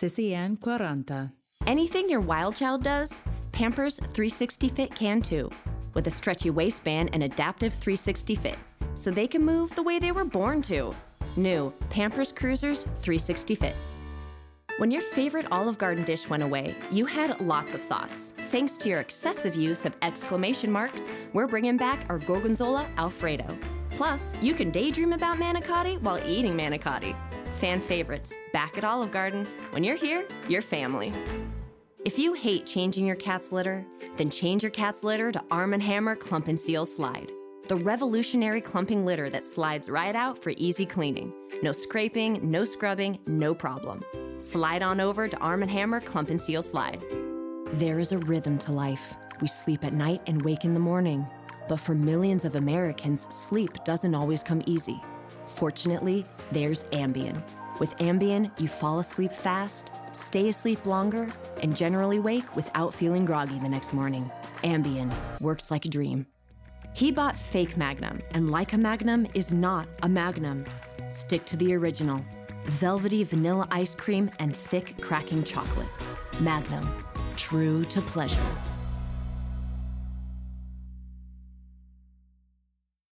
Sissy Ann 40. Anything your wild child does, Pampers 360 Fit can too, with a stretchy waistband and adaptive 360 Fit, so they can move the way they were born to. New Pampers Cruisers 360 Fit. When your favorite Olive Garden dish went away, you had lots of thoughts. Thanks to your excessive use of exclamation marks, we're bringing back our Gorgonzola Alfredo. Plus, you can daydream about manicotti while eating manicotti. Fan favorites, back at Olive Garden. When you're here, you're family. If you hate changing your cat's litter, then change your cat's litter to Arm & Hammer Clump & Seal Slide. The revolutionary clumping litter that slides right out for easy cleaning. No scraping, no scrubbing, no problem. Slide on over to Arm & Hammer Clump & Seal Slide. There is a rhythm to life. We sleep at night and wake in the morning. But for millions of Americans, sleep doesn't always come easy. Fortunately, there's Ambien. With Ambien, you fall asleep fast, stay asleep longer, and generally wake without feeling groggy the next morning. Ambien works like a dream. He bought fake Magnum, and like a Magnum is not a Magnum. Stick to the original. Velvety vanilla ice cream and thick cracking chocolate. Magnum, true to pleasure.